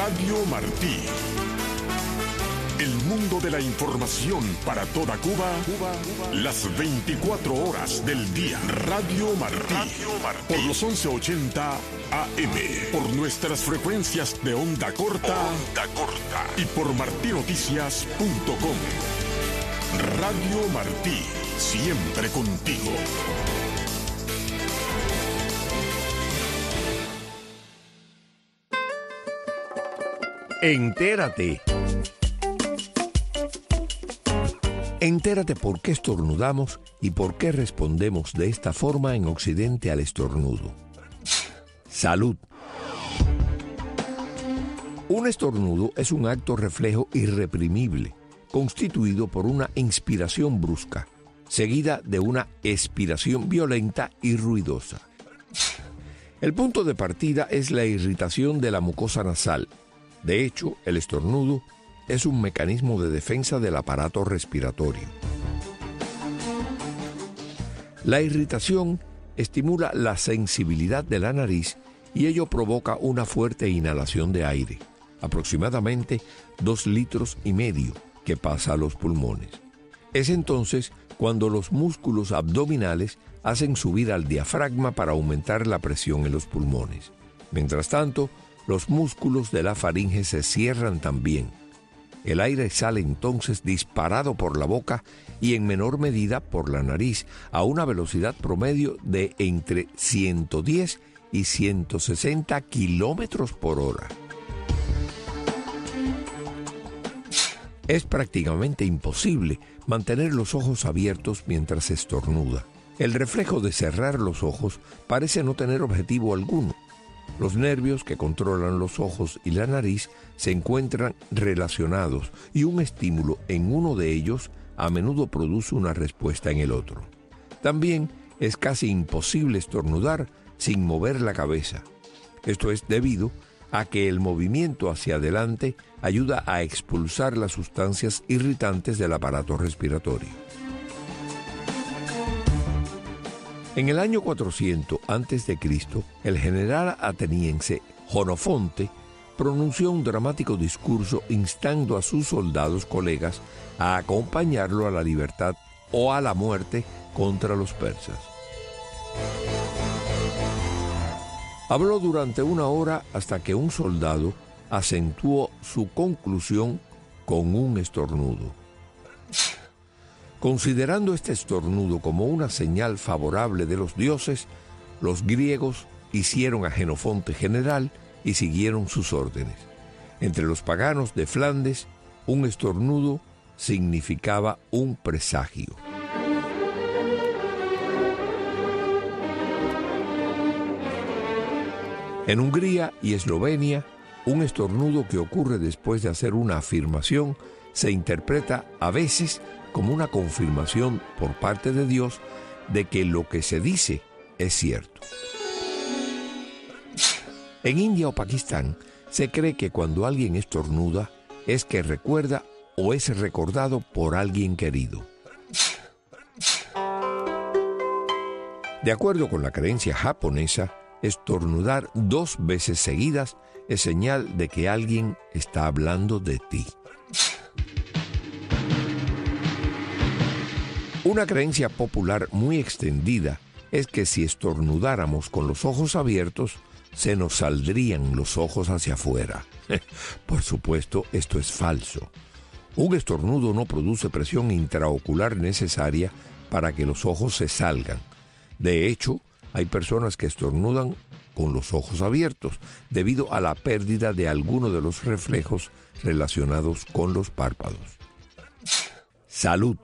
Radio Martí. El mundo de la información para toda Cuba, las 24 horas del día. Radio Martí. Por los 1180 AM. Por nuestras frecuencias de onda corta. Y por martinoticias.com. Radio Martí. Siempre contigo. Entérate. Entérate por qué estornudamos y por qué respondemos de esta forma en Occidente al estornudo. Salud. Un estornudo es un acto reflejo irreprimible, constituido por una inspiración brusca, seguida de una expiración violenta y ruidosa. El punto de partida es la irritación de la mucosa nasal. De hecho, el estornudo es un mecanismo de defensa del aparato respiratorio. La irritación estimula la sensibilidad de la nariz y ello provoca una fuerte inhalación de aire, aproximadamente 2,5 litros, que pasa a los pulmones. Es entonces cuando los músculos abdominales hacen subir al diafragma para aumentar la presión en los pulmones. Mientras tanto, los músculos de la faringe se cierran también. El aire sale entonces disparado por la boca y en menor medida por la nariz a una velocidad promedio de entre 110 y 160 kilómetros por hora. Es prácticamente imposible mantener los ojos abiertos mientras se estornuda. El reflejo de cerrar los ojos parece no tener objetivo alguno. Los nervios que controlan los ojos y la nariz se encuentran relacionados y un estímulo en uno de ellos a menudo produce una respuesta en el otro. También es casi imposible estornudar sin mover la cabeza. Esto es debido a que el movimiento hacia adelante ayuda a expulsar las sustancias irritantes del aparato respiratorio. En el año 400 a.C., el general ateniense Jenofonte pronunció un dramático discurso instando a sus soldados colegas a acompañarlo a la libertad o a la muerte contra los persas. Habló durante 1 hora hasta que un soldado acentuó su conclusión con un estornudo. Considerando este estornudo como una señal favorable de los dioses, los griegos hicieron a Jenofonte general y siguieron sus órdenes. Entre los paganos de Flandes, un estornudo significaba un presagio. En Hungría y Eslovenia, un estornudo que ocurre después de hacer una afirmación se interpreta a veces como una confirmación por parte de Dios de que lo que se dice es cierto. En India o Pakistán se cree que cuando alguien estornuda es que recuerda o es recordado por alguien querido. De acuerdo con la creencia japonesa, estornudar 2 veces seguidas es señal de que alguien está hablando de ti. Una creencia popular muy extendida es que si estornudáramos con los ojos abiertos, se nos saldrían los ojos hacia afuera. Por supuesto, esto es falso. Un estornudo no produce presión intraocular necesaria para que los ojos se salgan. De hecho, hay personas que estornudan con los ojos abiertos debido a la pérdida de alguno de los reflejos relacionados con los párpados. Salud.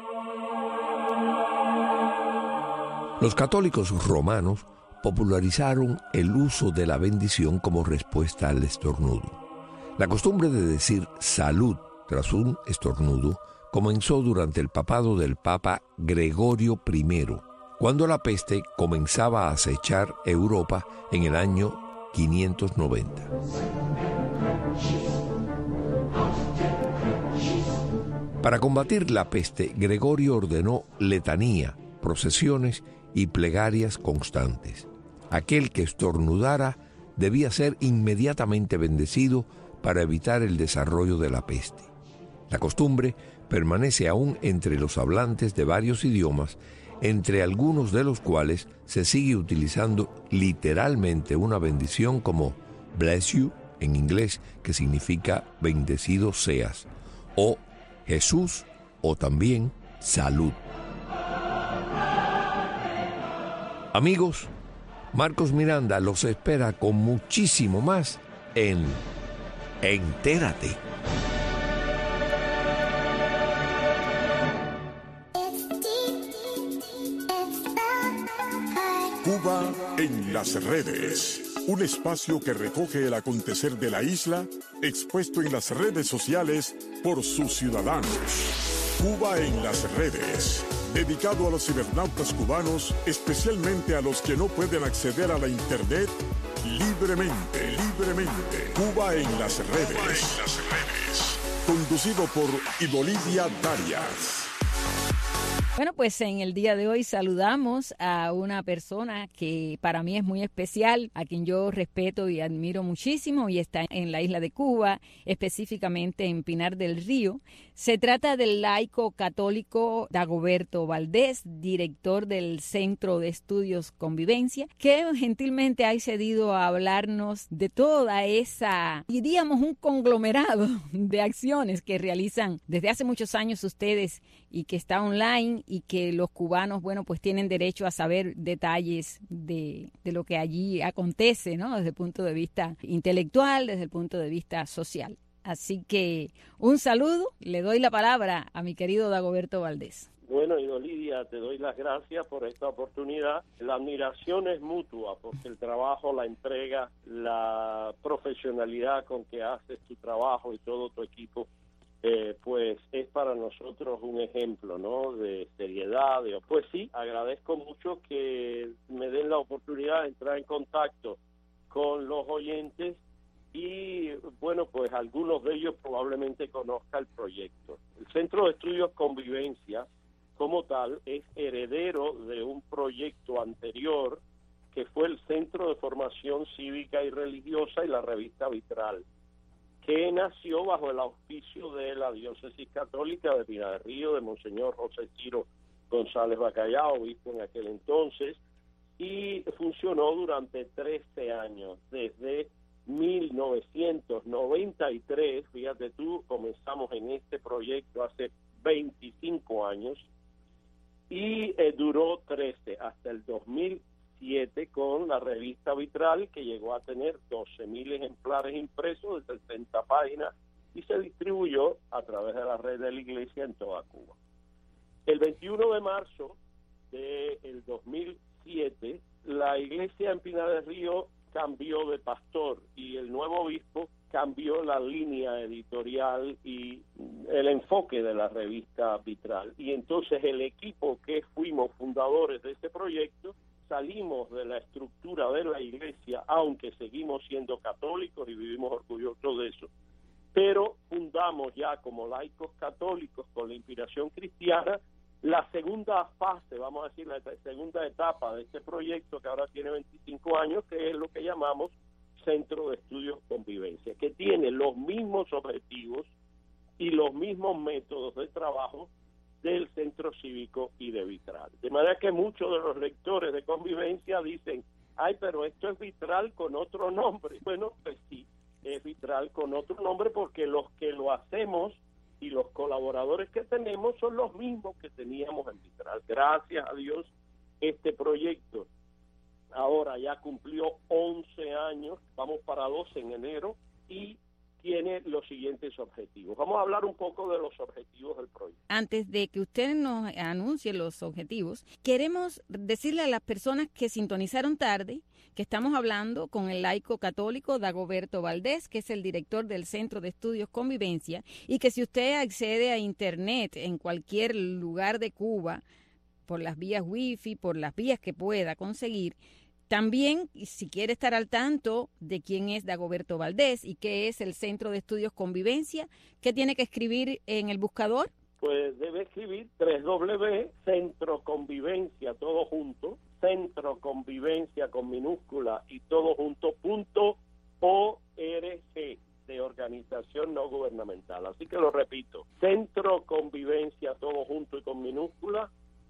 Los católicos romanos popularizaron el uso de la bendición como respuesta al estornudo. La costumbre de decir salud tras un estornudo comenzó durante el papado del Papa Gregorio I, cuando la peste comenzaba a acechar Europa en el año 590. Para combatir la peste, Gregorio ordenó letanía, procesiones y plegarias constantes. Aquel que estornudara debía ser inmediatamente bendecido para evitar el desarrollo de la peste. La costumbre permanece aún entre los hablantes de varios idiomas, entre algunos de los cuales se sigue utilizando literalmente una bendición como bless you en inglés, que significa bendecido seas, o Jesús, o también salud. Amigos, Marcos Miranda los espera con muchísimo más en Entérate. Cuba en las redes. Un espacio que recoge el acontecer de la isla expuesto en las redes sociales por sus ciudadanos. Cuba en las redes. Dedicado a los cibernautas cubanos, especialmente a los que no pueden acceder a la internet libremente. Cuba en las redes. Conducido por Idolidia Darias. Bueno, pues en el día de hoy saludamos a una persona que para mí es muy especial, a quien yo respeto y admiro muchísimo, y está en la isla de Cuba, específicamente en Pinar del Río. Se trata del laico católico Dagoberto Valdés, director del Centro de Estudios Convivencia, que gentilmente ha cedido a hablarnos de toda esa, diríamos, un conglomerado de acciones que realizan desde hace muchos años ustedes y que está online, y que los cubanos, bueno, pues tienen derecho a saber detalles de lo que allí acontece, ¿no? Desde el punto de vista intelectual, desde el punto de vista social. Así que un saludo, le doy la palabra a mi querido Dagoberto Valdés. Bueno, Idolidia, te doy las gracias por esta oportunidad. La admiración es mutua, porque el trabajo, la entrega, la profesionalidad con que haces tu trabajo y todo tu equipo, pues es para nosotros un ejemplo, ¿no?, de seriedad. Pues sí, agradezco mucho que me den la oportunidad de entrar en contacto con los oyentes y, bueno, pues algunos de ellos probablemente conozcan el proyecto. El Centro de Estudios Convivencia, como tal, es heredero de un proyecto anterior que fue el Centro de Formación Cívica y Religiosa y la revista Vitral, que nació bajo el auspicio de la Diócesis Católica de Pinar del Río, de Monseñor José Ciro González Bacallao, obispo en aquel entonces, y funcionó durante 13 años, desde 1993, fíjate tú, comenzamos en este proyecto hace 25 años, y duró 13 hasta el 2007 con la revista Vitral, que llegó a tener 12,000 ejemplares impresos de 60 páginas y se distribuyó a través de la red de la Iglesia en toda Cuba. El 21 de marzo del 2007, la Iglesia en Pinar del Río cambió de pastor y el nuevo obispo cambió la línea editorial y el enfoque de la revista Vitral. Y entonces el equipo que fuimos fundadores de este proyecto salimos de la estructura de la Iglesia, aunque seguimos siendo católicos y vivimos orgullosos de eso, pero fundamos ya como laicos católicos con la inspiración cristiana la segunda fase, vamos a decir, la segunda etapa de este proyecto que ahora tiene 25 años, que es lo que llamamos Centro de Estudios Convivencia, que tiene los mismos objetivos y los mismos métodos de trabajo del Centro Cívico y de Vitral. De manera que muchos de los lectores de Convivencia dicen, ay, pero esto es Vitral con otro nombre. Bueno, pues sí, es Vitral con otro nombre porque los que lo hacemos y los colaboradores que tenemos son los mismos que teníamos en Vitral. Gracias a Dios, este proyecto ahora ya cumplió 11 años, vamos para 12 en enero, y tiene los siguientes objetivos. Vamos a hablar un poco de los objetivos del proyecto. Antes de que usted nos anuncie los objetivos, queremos decirle a las personas que sintonizaron tarde que estamos hablando con el laico católico Dagoberto Valdés, que es el director del Centro de Estudios Convivencia, y que si usted accede a Internet en cualquier lugar de Cuba, por las vías Wi-Fi, por las vías que pueda conseguir, también, si quiere estar al tanto de quién es Dagoberto Valdés y qué es el Centro de Estudios Convivencia, ¿qué tiene que escribir en el buscador? Pues debe escribir www.centroconvivencia, todo junto, centroconvivencia con minúscula y todo junto, .org, de organización social. Así que lo repito, Centro Convivencia, todo junto y con minúscula,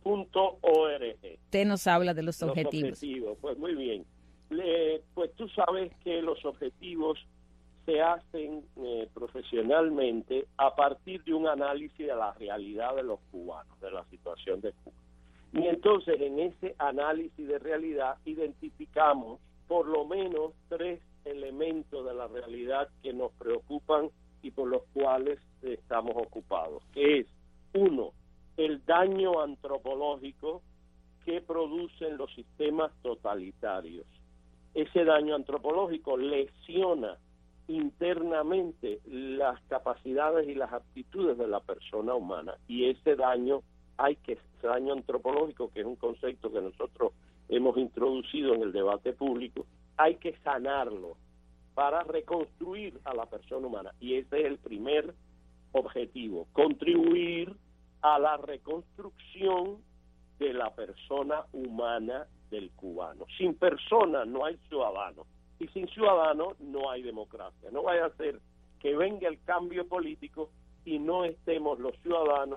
.org. Usted nos habla de los objetivos. Pues muy bien. Pues tú sabes que los objetivos se hacen profesionalmente a partir de un análisis de la realidad de los cubanos, de la situación de Cuba. Y entonces en ese análisis de realidad identificamos por lo menos 3 elementos de la realidad que nos preocupan y por los cuales estamos ocupados, que es, 1, el daño antropológico que producen los sistemas totalitarios. Ese daño antropológico lesiona internamente las capacidades y las aptitudes de la persona humana, y ese daño antropológico, que es un concepto que nosotros hemos introducido en el debate público, hay que sanarlo para reconstruir a la persona humana, y ese es el primer objetivo, contribuir a la reconstrucción de la persona humana del cubano. Sin persona no hay ciudadano, y sin ciudadano no hay democracia. No vaya a ser que venga el cambio político y no estemos los ciudadanos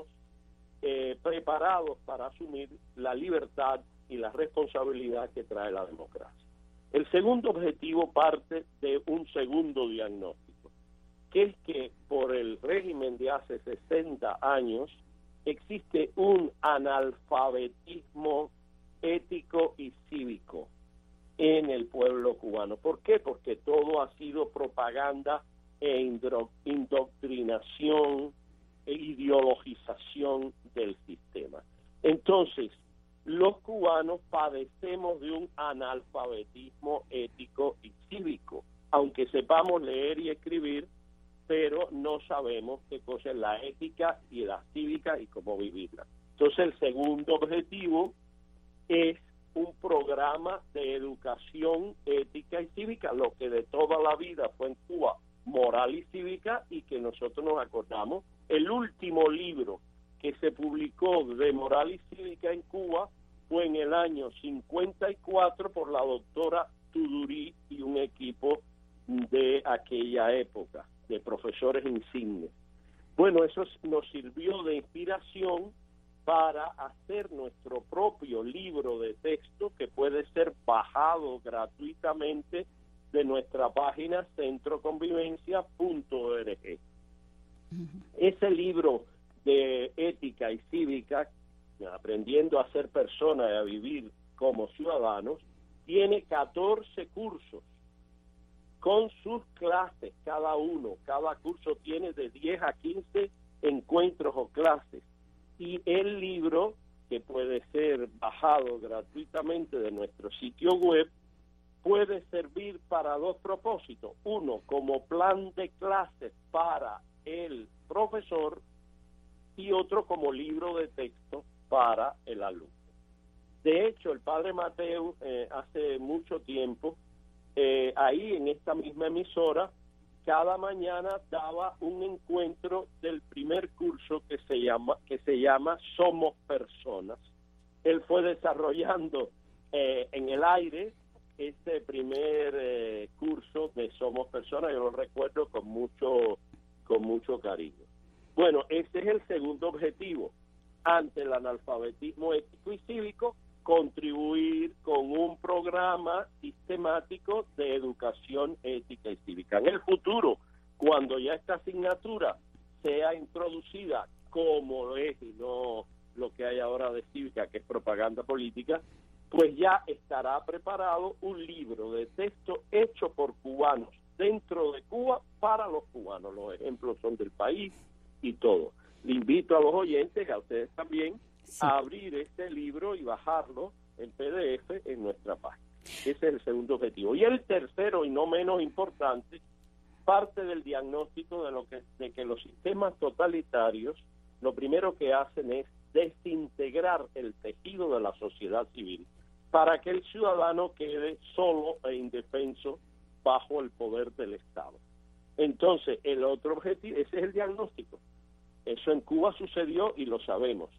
preparados para asumir la libertad y la responsabilidad que trae la democracia. El segundo objetivo parte de un segundo diagnóstico, que es que por el régimen de hace 60 años existe un analfabetismo ético y cívico en el pueblo cubano. ¿Por qué? Porque todo ha sido propaganda e indoctrinación e ideologización del sistema. Entonces, los cubanos padecemos de un analfabetismo ético y cívico, aunque sepamos leer y escribir, pero no sabemos qué cosa es la ética y la cívica y cómo vivirla. Entonces, el segundo objetivo es un programa de educación ética y cívica, lo que de toda la vida fue en Cuba moral y cívica, y que nosotros nos acordamos. El último libro que se publicó de moral y cívica en Cuba fue en el año 54 por la doctora Tudurí y un equipo de aquella época, de profesores insignes. Bueno, eso nos sirvió de inspiración para hacer nuestro propio libro de texto, que puede ser bajado gratuitamente de nuestra página centroconvivencia.org. Ese libro de ética y cívica, aprendiendo a ser personas y a vivir como ciudadanos, tiene 14 cursos con sus clases cada uno. Cada curso tiene de 10 a 15 encuentros o clases. Y el libro, que puede ser bajado gratuitamente de nuestro sitio web, puede servir para 2 propósitos. Uno, como plan de clases para el profesor, y otro como libro de texto para el alumno. De hecho, el padre Mateo hace mucho tiempo, ahí en esta misma emisora, cada mañana daba un encuentro del primer curso que se llama Somos Personas. Él fue desarrollando en el aire este primer curso de Somos Personas. Yo lo recuerdo con mucho cariño. Bueno, ese es el segundo objetivo. Ante el analfabetismo ético y cívico, contribuir con un programa sistemático de educación ética y cívica. En el futuro, cuando ya esta asignatura sea introducida como lo es y no lo que hay ahora de cívica, que es propaganda política, pues ya estará preparado un libro de texto hecho por cubanos dentro de Cuba para los cubanos. Los ejemplos son del país y todo. Le invito a los oyentes, a ustedes también, sí, a abrir este libro y bajarlo en PDF en nuestra página. Ese es el segundo objetivo. Y el tercero, y no menos importante, parte del diagnóstico de que los sistemas totalitarios lo primero que hacen es desintegrar el tejido de la sociedad civil para que el ciudadano quede solo e indefenso bajo el poder del Estado. Entonces, el otro objetivo, ese es el diagnóstico. Eso en Cuba sucedió y lo sabemos.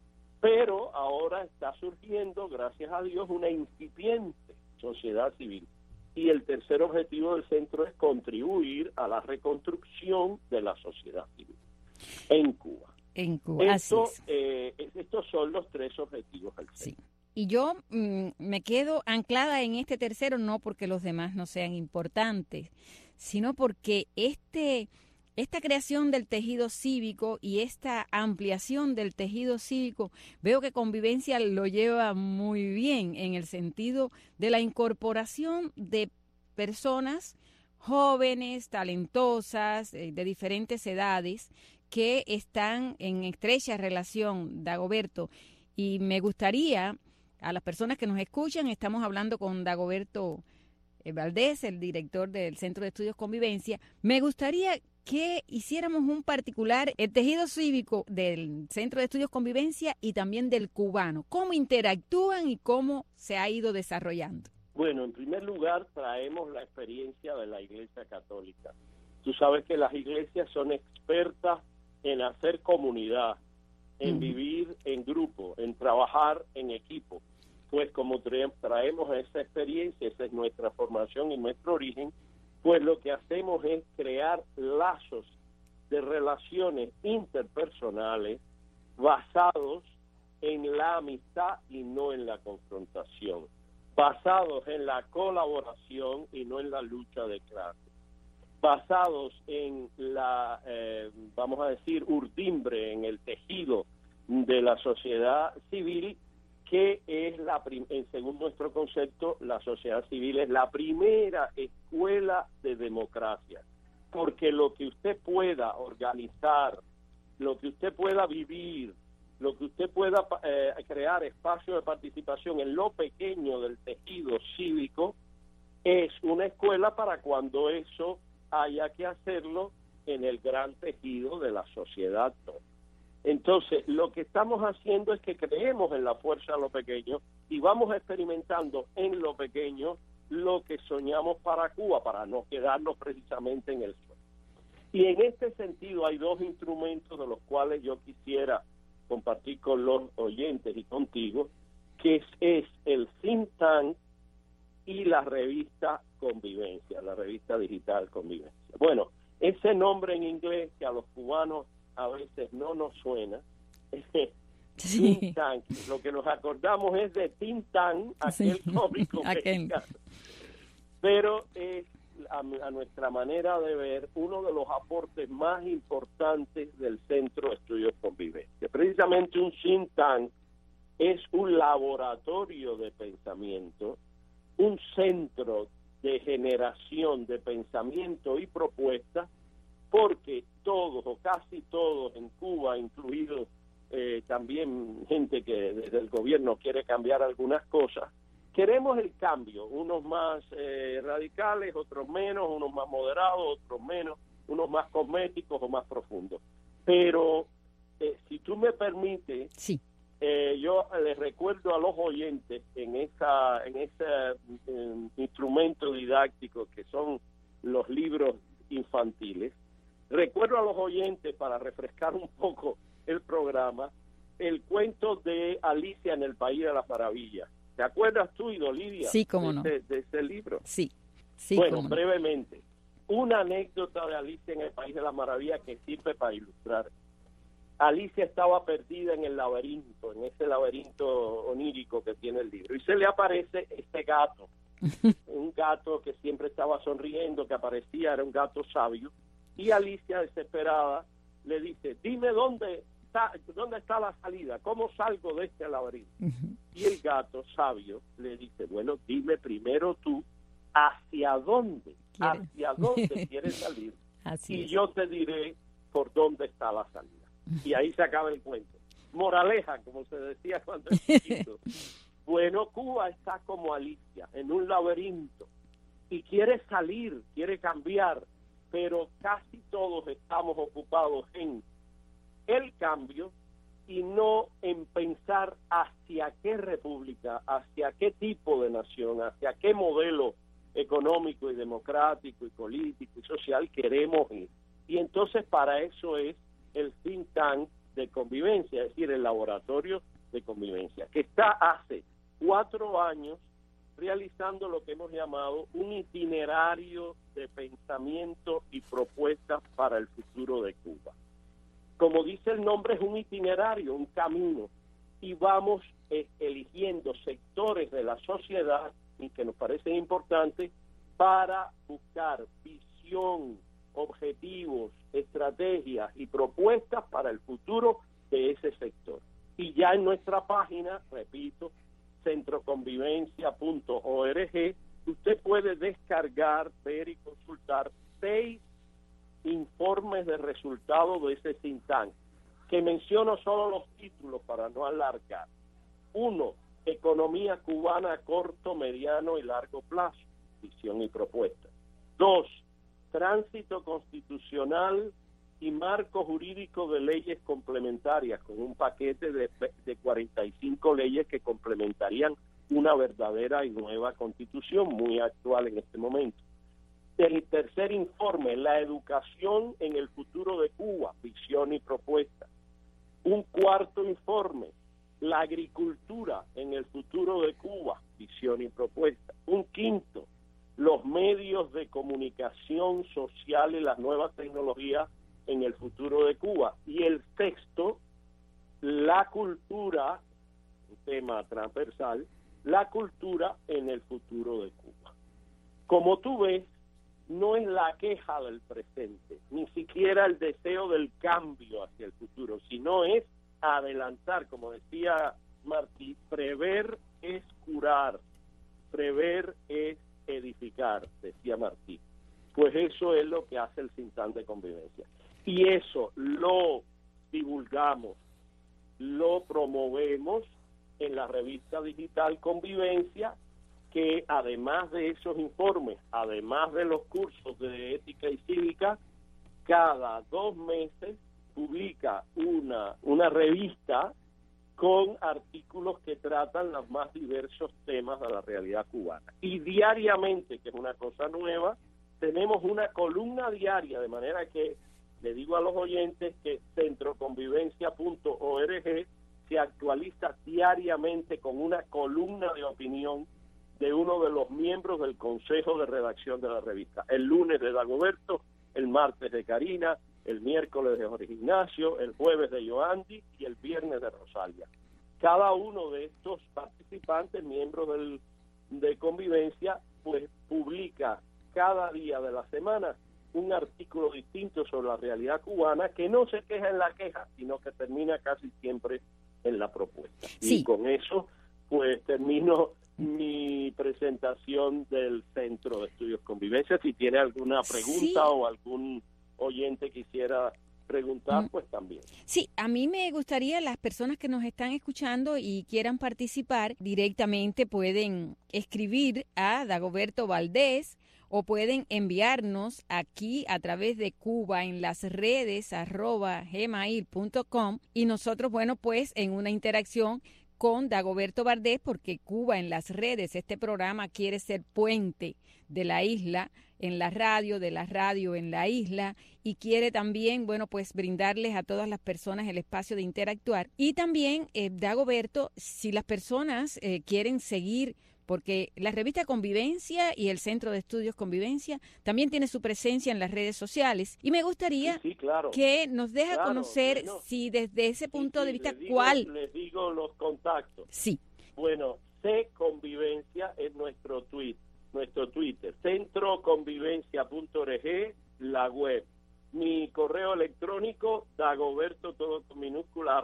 Pero ahora está surgiendo, gracias a Dios, una incipiente sociedad civil Y el tercer objetivo del centro es contribuir a la reconstrucción de la sociedad civil en Cuba. En Cuba, Esto, así es. Estos son los tres objetivos del centro. Sí. Y yo me quedo anclada en este tercero, no porque los demás no sean importantes, sino porque esta creación del tejido cívico y esta ampliación del tejido cívico, veo que Convivencia lo lleva muy bien en el sentido de la incorporación de personas jóvenes, talentosas, de diferentes edades, que están en estrecha relación, Dagoberto. Y me gustaría, a las personas que nos escuchan, estamos hablando con Dagoberto Valdés, el director del Centro de Estudios Convivencia. Me gustaría que hiciéramos un particular, el tejido cívico del Centro de Estudios Convivencia y también del cubano. ¿Cómo interactúan y cómo se ha ido desarrollando? Bueno, en primer lugar, traemos la experiencia de la Iglesia Católica. Tú sabes que las iglesias son expertas en hacer comunidad, en vivir en grupo, en trabajar en equipo. Pues como traemos esa experiencia, esa es nuestra formación y nuestro origen, pues lo que hacemos es crear lazos de relaciones interpersonales basados en la amistad y no en la confrontación, basados en la colaboración y no en la lucha de clases, basados en la, vamos a decir, urdimbre, en el tejido de la sociedad civil, que es según nuestro concepto, la sociedad civil es la primera escuela de democracia, porque lo que usted pueda organizar, lo que usted pueda vivir, lo que usted pueda crear espacio de participación en lo pequeño del tejido cívico, es una escuela para cuando eso haya que hacerlo en el gran tejido de la sociedad. Entonces, lo que estamos haciendo es que creemos en la fuerza de lo pequeño y vamos experimentando en lo pequeño lo que soñamos para Cuba, para no quedarnos precisamente en el sueño. Y en este sentido hay dos instrumentos de los cuales yo quisiera compartir con los oyentes y contigo, que es el think tank y la revista Convivencia, la revista digital Convivencia. Bueno, ese nombre en inglés que a los cubanos a veces no nos suena, sí. Think Tank, lo que nos acordamos es de Think Tank, aquel cómico mexicano. Pero es, a nuestra manera de ver, uno de los aportes más importantes del Centro de Estudios Convivencia. Precisamente un think tank es un laboratorio de pensamiento, un centro de generación de pensamiento y propuestas, porque todos o casi todos en Cuba, incluidos también gente que desde el gobierno quiere cambiar algunas cosas, queremos el cambio, unos más radicales, otros menos, unos más moderados, otros menos, unos más cosméticos o más profundos. Pero si tú me permites, sí. Yo les recuerdo a los oyentes en ese instrumento didáctico que son los libros infantiles, recuerdo a los oyentes, para refrescar un poco el programa, el cuento de Alicia en el País de las Maravillas. ¿Te acuerdas tú, Idolidia? Sí, cómo no. De ese libro. Sí, sí. Bueno, no. brevemente, una anécdota de Alicia en el País de las Maravillas que sirve para ilustrar. Alicia estaba perdida en el laberinto, en ese laberinto onírico que tiene el libro, y se le aparece este gato, un gato que siempre estaba sonriendo, que aparecía, era un gato sabio, y Alicia, desesperada, le dice, dime dónde está la salida, cómo salgo de este laberinto. Y el gato sabio le dice, bueno, dime primero tú hacia dónde quieres salir, y yo te diré por dónde está la salida. Y ahí se acaba el cuento. Moraleja, como se decía cuando era chiquito. Bueno, Cuba está como Alicia, en un laberinto, y quiere salir, quiere cambiar, pero casi todos estamos ocupados en el cambio y no en pensar hacia qué república, hacia qué tipo de nación, hacia qué modelo económico y democrático y político y social queremos ir. Y entonces para eso es el think tank de convivencia, es decir, el laboratorio de convivencia, que está hace 4 años realizando lo que hemos llamado un itinerario de pensamiento y propuestas para el futuro de Cuba. Como dice el nombre, es un itinerario, un camino, y vamos eligiendo sectores de la sociedad y que nos parecen importantes para buscar visión, objetivos, estrategias y propuestas para el futuro de ese sector. Y ya en nuestra página, repito, centroconvivencia.org, usted puede descargar, ver y consultar 6 informes de resultados de ese think tank, que menciono solo los títulos para no alargar. 1, economía cubana a corto, mediano y largo plazo, visión y propuesta. 2, tránsito constitucional y marco jurídico de leyes complementarias, con un paquete de 45 leyes que complementarían una verdadera y nueva constitución muy actual en este momento. El tercer informe, la educación en el futuro de Cuba, visión y propuesta. Un cuarto informe, la agricultura en el futuro de Cuba, visión y propuesta. Un quinto, los medios de comunicación social y las nuevas tecnologías en el futuro de Cuba. Y el sexto, la cultura, un tema transversal, la cultura en el futuro de Cuba. Como tú ves, no es la queja del presente, ni siquiera el deseo del cambio hacia el futuro, sino es adelantar, como decía Martí, prever es curar, prever es edificar, decía Martí. Pues eso es lo que hace el think tank de convivencia. Y eso lo divulgamos, lo promovemos en la revista digital Convivencia, que además de esos informes, además de los cursos de ética y cívica, cada 2 meses publica una revista con artículos que tratan los más diversos temas de la realidad cubana. Y diariamente, que es una cosa nueva, tenemos una columna diaria, de manera que le digo a los oyentes que centroconvivencia.org se actualiza diariamente con una columna de opinión de uno de los miembros del consejo de redacción de la revista. El lunes de Dagoberto, el martes de Karina, el miércoles de Jorge Ignacio, el jueves de Yoandi y el viernes de Rosalia. Cada uno de estos participantes, miembros de Convivencia, pues publica cada día de la semana un artículo distinto sobre la realidad cubana, que no se queja en la queja, sino que termina casi siempre en la propuesta. Sí. Y con eso, pues termino mi presentación del Centro de Estudios Convivencia. Si tiene alguna pregunta o algún oyente quisiera preguntar, pues también. Sí, a mí me gustaría, las personas que nos están escuchando y quieran participar, directamente pueden escribir a Dagoberto Valdés o pueden enviarnos aquí a través de Cuba en las redes @gmail.com, y nosotros, bueno, pues en una interacción con Dagoberto Valdés, porque Cuba en las redes, este programa quiere ser puente de la isla en la radio, de la radio en la isla, y quiere también, bueno, pues brindarles a todas las personas el espacio de interactuar. Y también, Dagoberto, si las personas quieren seguir, porque la revista Convivencia y el Centro de Estudios Convivencia también tiene su presencia en las redes sociales, y me gustaría claro, que nos deja conocer, bueno, si desde ese punto de vista, les digo los contactos. Sí. Bueno, Convivencia es nuestro Twitter, centroconvivencia.org, la web. Mi correo electrónico, Dagoberto, todo con minúscula,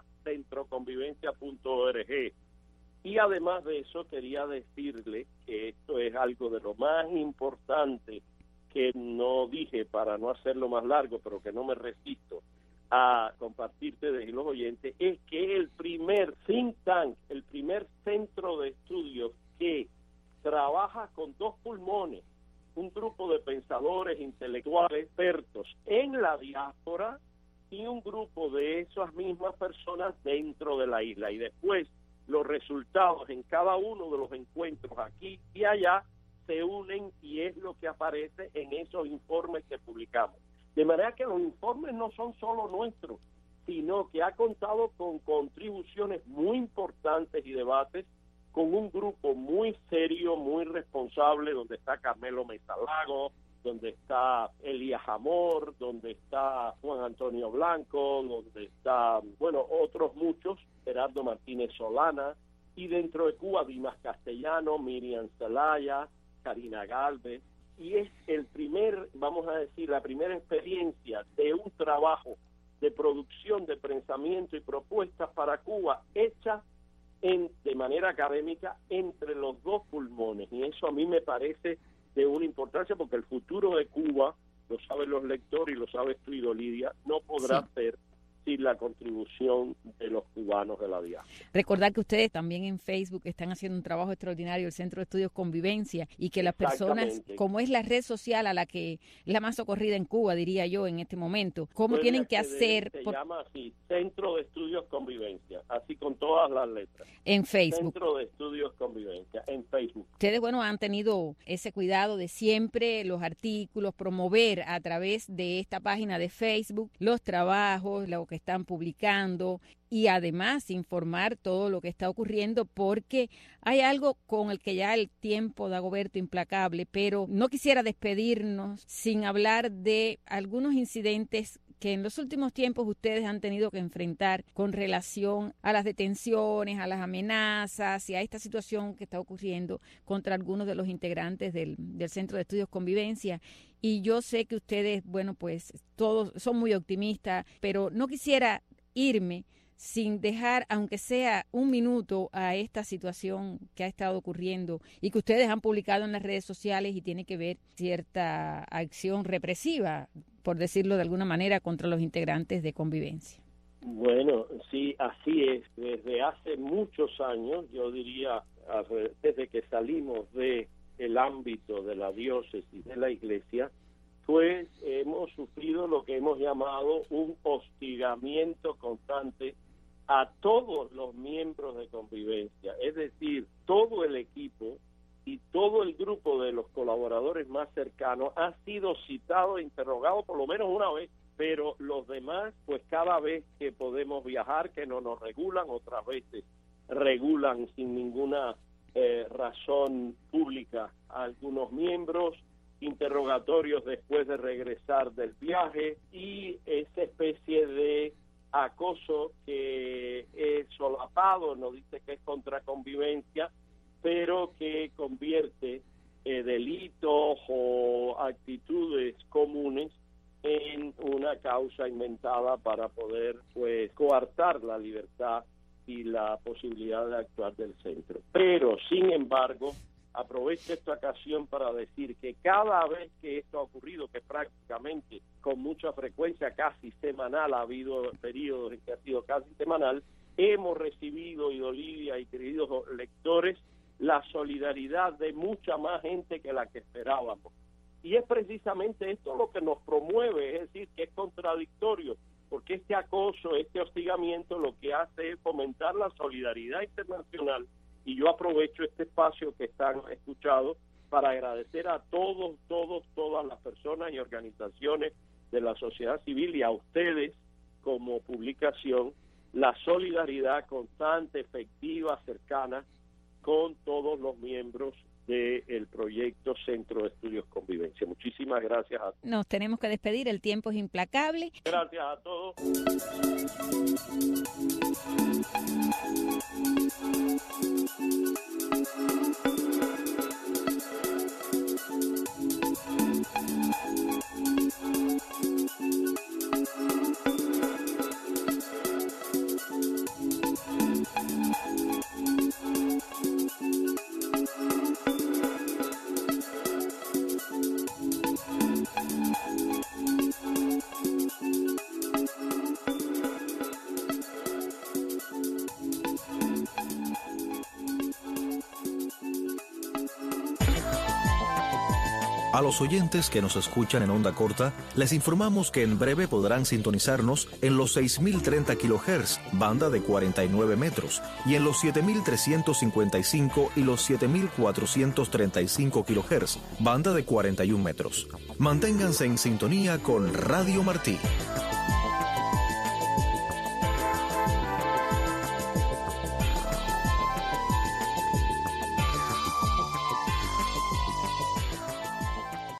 @centroconvivencia.org. Y además de eso, quería decirle que esto es algo de lo más importante que no dije para no hacerlo más largo, pero que no me resisto a compartirte de los oyentes, es que el primer think tank, el primer centro de estudios que trabaja con 2 pulmones, un grupo de pensadores, intelectuales, expertos en la diáspora y un grupo de esas mismas personas dentro de la isla. Y después los resultados en cada uno de los encuentros aquí y allá se unen y es lo que aparece en esos informes que publicamos. De manera que los informes no son solo nuestros, sino que ha contado con contribuciones muy importantes y debates con un grupo muy serio, muy responsable, donde está Carmelo Mesalago, donde está Elías Amor, donde está Juan Antonio Blanco, donde está, bueno, otros muchos, Gerardo Martínez Solana, y dentro de Cuba Dimas Castellano, Miriam Zelaya, Karina Galvez, y es el primer, vamos a decir, la primera experiencia de un trabajo de producción de pensamiento y propuestas para Cuba hecha de manera académica entre los dos pulmones, y eso a mí me parece de una importancia, porque el futuro de Cuba, lo saben los lectores y lo sabes tú y Lidia, no podrá ser sin la contribución de los cubanos de la diáspora. Recordar que ustedes también en Facebook están haciendo un trabajo extraordinario, el Centro de Estudios Convivencia, y que las personas, como es la red social a la que es la más socorrida en Cuba, diría yo, en este momento, ¿cómo tienen que hacer? Se llama así, Centro de Estudios Convivencia, así con todas las letras. En Facebook. Centro de Estudios Convivencia, en Facebook. Ustedes, bueno, han tenido ese cuidado de siempre los artículos, promover a través de esta página de Facebook los trabajos, lo que están publicando, y además informar todo lo que está ocurriendo, porque hay algo con el que ya el tiempo da Dagoberto implacable, pero no quisiera despedirnos sin hablar de algunos incidentes que en los últimos tiempos ustedes han tenido que enfrentar con relación a las detenciones, a las amenazas y a esta situación que está ocurriendo contra algunos de los integrantes del Centro de Estudios Convivencia. Y yo sé que ustedes, bueno, pues todos son muy optimistas, pero no quisiera irme sin dejar, aunque sea un minuto, a esta situación que ha estado ocurriendo y que ustedes han publicado en las redes sociales y tiene que ver cierta acción represiva, por decirlo de alguna manera, contra los integrantes de Convivencia. Bueno, sí, así es. Desde hace muchos años, yo diría, desde que salimos del ámbito de la diócesis, de la iglesia, pues hemos sufrido lo que hemos llamado un hostigamiento constante a todos los miembros de Convivencia, es decir, todo el equipo y todo el grupo de los colaboradores más cercanos ha sido citado e interrogado por lo menos una vez, pero los demás, pues cada vez que podemos viajar, que no nos regulan, otras veces regulan sin ninguna razón pública a algunos miembros, interrogatorios después de regresar del viaje y esa especie de acoso que es solapado, no dice que es contra Convivencia, pero que convierte delitos o actitudes comunes en una causa inventada para poder, pues, coartar la libertad y la posibilidad de actuar del centro. Pero, sin embargo, aprovecho esta ocasión para decir que cada vez que esto ha ocurrido, que prácticamente con mucha frecuencia, casi semanal, ha habido periodos en que ha sido casi semanal, hemos recibido, Lidia y queridos lectores, la solidaridad de mucha más gente que la que esperábamos. Y es precisamente esto lo que nos promueve, es decir, que es contradictorio, porque este acoso, este hostigamiento lo que hace es fomentar la solidaridad internacional. Y yo aprovecho este espacio que están escuchados para agradecer a todas las personas y organizaciones de la sociedad civil y a ustedes como publicación la solidaridad constante, efectiva, cercana con todos los miembros del proyecto Centro de Estudios Convivencia. Muchísimas gracias a todos. Nos tenemos que despedir, el tiempo es implacable. Gracias a todos. A los oyentes que nos escuchan en onda corta, les informamos que en breve podrán sintonizarnos en los 6.030 kHz, banda de 49 metros, y en los 7.355 y los 7.435 kHz, banda de 41 metros. Manténganse en sintonía con Radio Martí.